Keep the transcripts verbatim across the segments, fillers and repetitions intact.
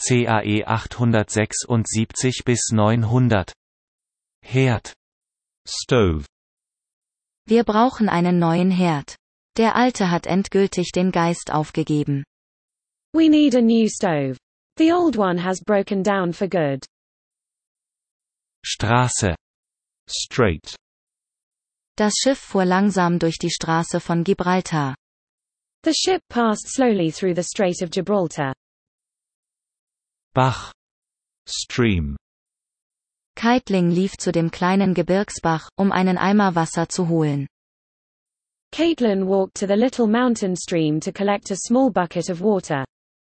C A E achthundertsechsundsiebzig bis neunhundert. Herd. Stove. Wir brauchen einen neuen Herd. Der alte hat endgültig den Geist aufgegeben. We need a new stove. The old one has broken down for good. Straße. Straight. Das Schiff fuhr langsam durch die Straße von Gibraltar. The ship passed slowly through the Strait of Gibraltar. Bach. Stream. Keitling lief zu dem kleinen Gebirgsbach, um einen Eimer Wasser zu holen. Caitlin walked to the little mountain stream to collect a small bucket of water.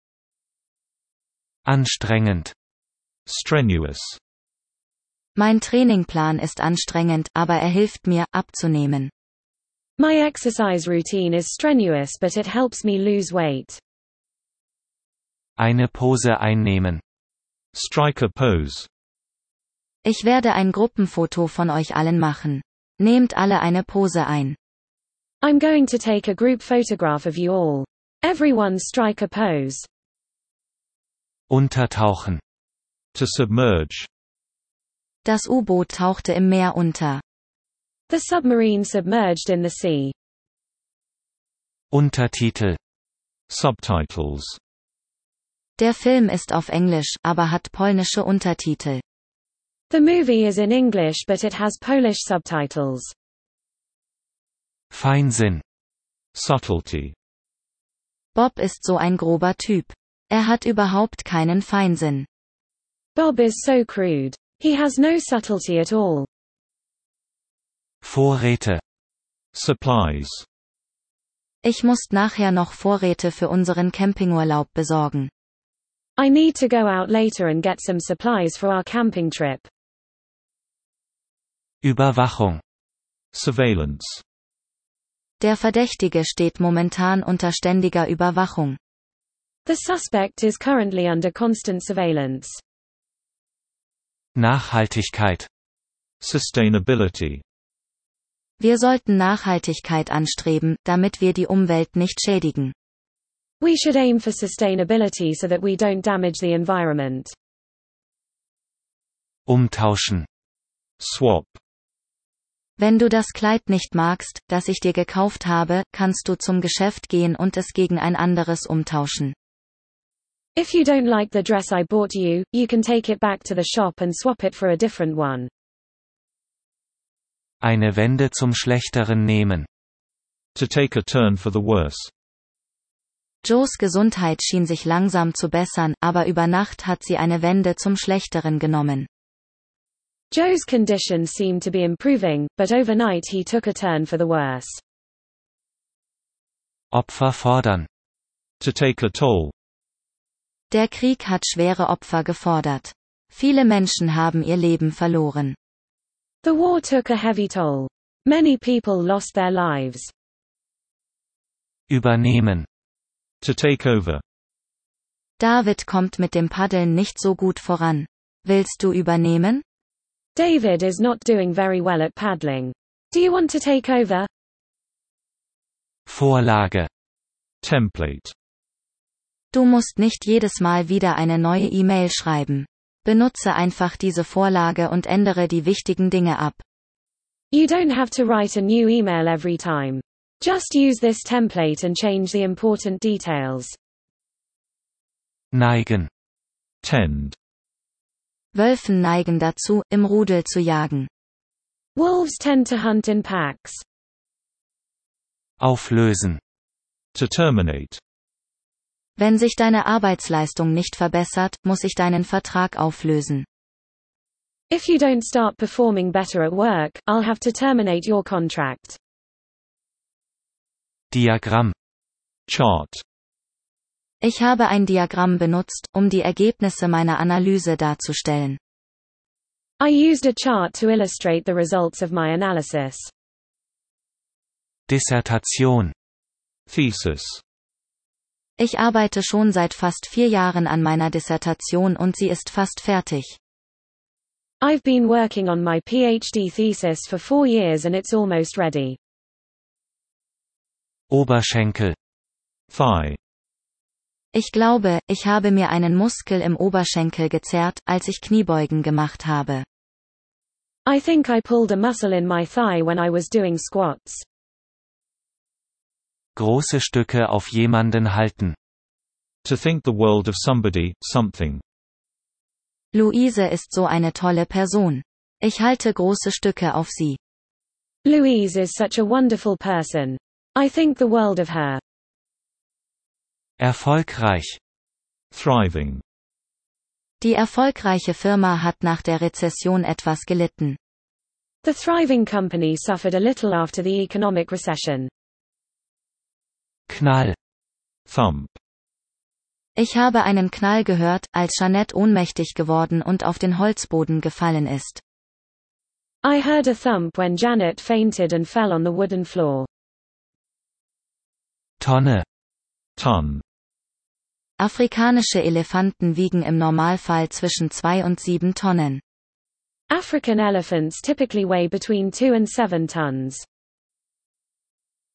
Anstrengend. Strenuous. Mein Trainingplan ist anstrengend, aber er hilft mir, abzunehmen. My exercise routine is strenuous, but it helps me lose weight. Eine Pose einnehmen. Strike a pose. Ich werde ein Gruppenfoto von euch allen machen. Nehmt alle eine Pose ein. I'm going to take a group photograph of you all. Everyone strike a pose. Untertauchen. To submerge. Das U-Boot tauchte im Meer unter. The submarine submerged in the sea. Untertitel. Subtitles. Der Film ist auf Englisch, aber hat polnische Untertitel. The movie is in English but it has Polish subtitles. Feinsinn. Subtlety. Bob ist so ein grober Typ. Er hat überhaupt keinen Feinsinn. Bob is so crude. He has no subtlety at all. Vorräte. Supplies. Ich muss nachher noch Vorräte für unseren Campingurlaub besorgen. I need to go out later and get some supplies for our camping trip. Überwachung. Surveillance. Der Verdächtige steht momentan unter ständiger Überwachung. The suspect is currently under constant surveillance. Nachhaltigkeit. Sustainability. Wir sollten Nachhaltigkeit anstreben, damit wir die Umwelt nicht schädigen. We should aim for sustainability so that we don't damage the environment. Umtauschen. Swap. Wenn du das Kleid nicht magst, das ich dir gekauft habe, kannst du zum Geschäft gehen und es gegen ein anderes umtauschen. If you don't like the dress I bought you, you can take it back to the shop and swap it for a different one. Eine Wende zum Schlechteren nehmen. To take a turn for the worse. Joes Gesundheit schien sich langsam zu bessern, aber über Nacht hat sie eine Wende zum Schlechteren genommen. Joe's condition seemed to be improving, but overnight he took a turn for the worse. Opfer fordern. To take a toll. Der Krieg hat schwere Opfer gefordert. Viele Menschen haben ihr Leben verloren. The war took a heavy toll. Many people lost their lives. Übernehmen. To take over. David kommt mit dem Paddeln nicht so gut voran. Willst du übernehmen? David is not doing very well at paddling. Do you want to take over? Vorlage. Template. Du musst nicht jedes Mal wieder eine neue E-Mail schreiben. Benutze einfach diese Vorlage und ändere die wichtigen Dinge ab. You don't have to write a new email every time. Just use this template and change the important details. Neigen. Tend. Wölfen neigen dazu, im Rudel zu jagen. Wolves tend to hunt in packs. Auflösen. To terminate. Wenn sich deine Arbeitsleistung nicht verbessert, muss ich deinen Vertrag auflösen. If you don't start performing better at work, I'll have to terminate your contract. Diagramm. Chart. Ich habe ein Diagramm benutzt, um die Ergebnisse meiner Analyse darzustellen. I used a chart to illustrate the results of my analysis. Dissertation. Thesis. Ich arbeite schon seit fast vier Jahren an meiner Dissertation und sie ist fast fertig. I've been working on my PhD thesis for four years and it's almost ready. Oberschenkel. Thigh. Ich glaube, ich habe mir einen Muskel im Oberschenkel gezerrt, als ich Kniebeugen gemacht habe. I think I pulled a muscle in my thigh when I was doing squats. Große Stücke auf jemanden halten. To think the world of somebody, something. Luise ist so eine tolle Person. Ich halte große Stücke auf sie. Louise is such a wonderful person. I think the world of her. Erfolgreich. Thriving. Die erfolgreiche Firma hat nach der Rezession etwas gelitten. The thriving company suffered a little after the economic recession. Knall. Thump. Ich habe einen Knall gehört, als Jeanette ohnmächtig geworden und auf den Holzboden gefallen ist. I heard a thump when Janet fainted and fell on the wooden floor. Tonne. Ton. Afrikanische Elefanten wiegen im Normalfall zwischen zwei und sieben Tonnen. African elephants typically weigh between two and seven tons.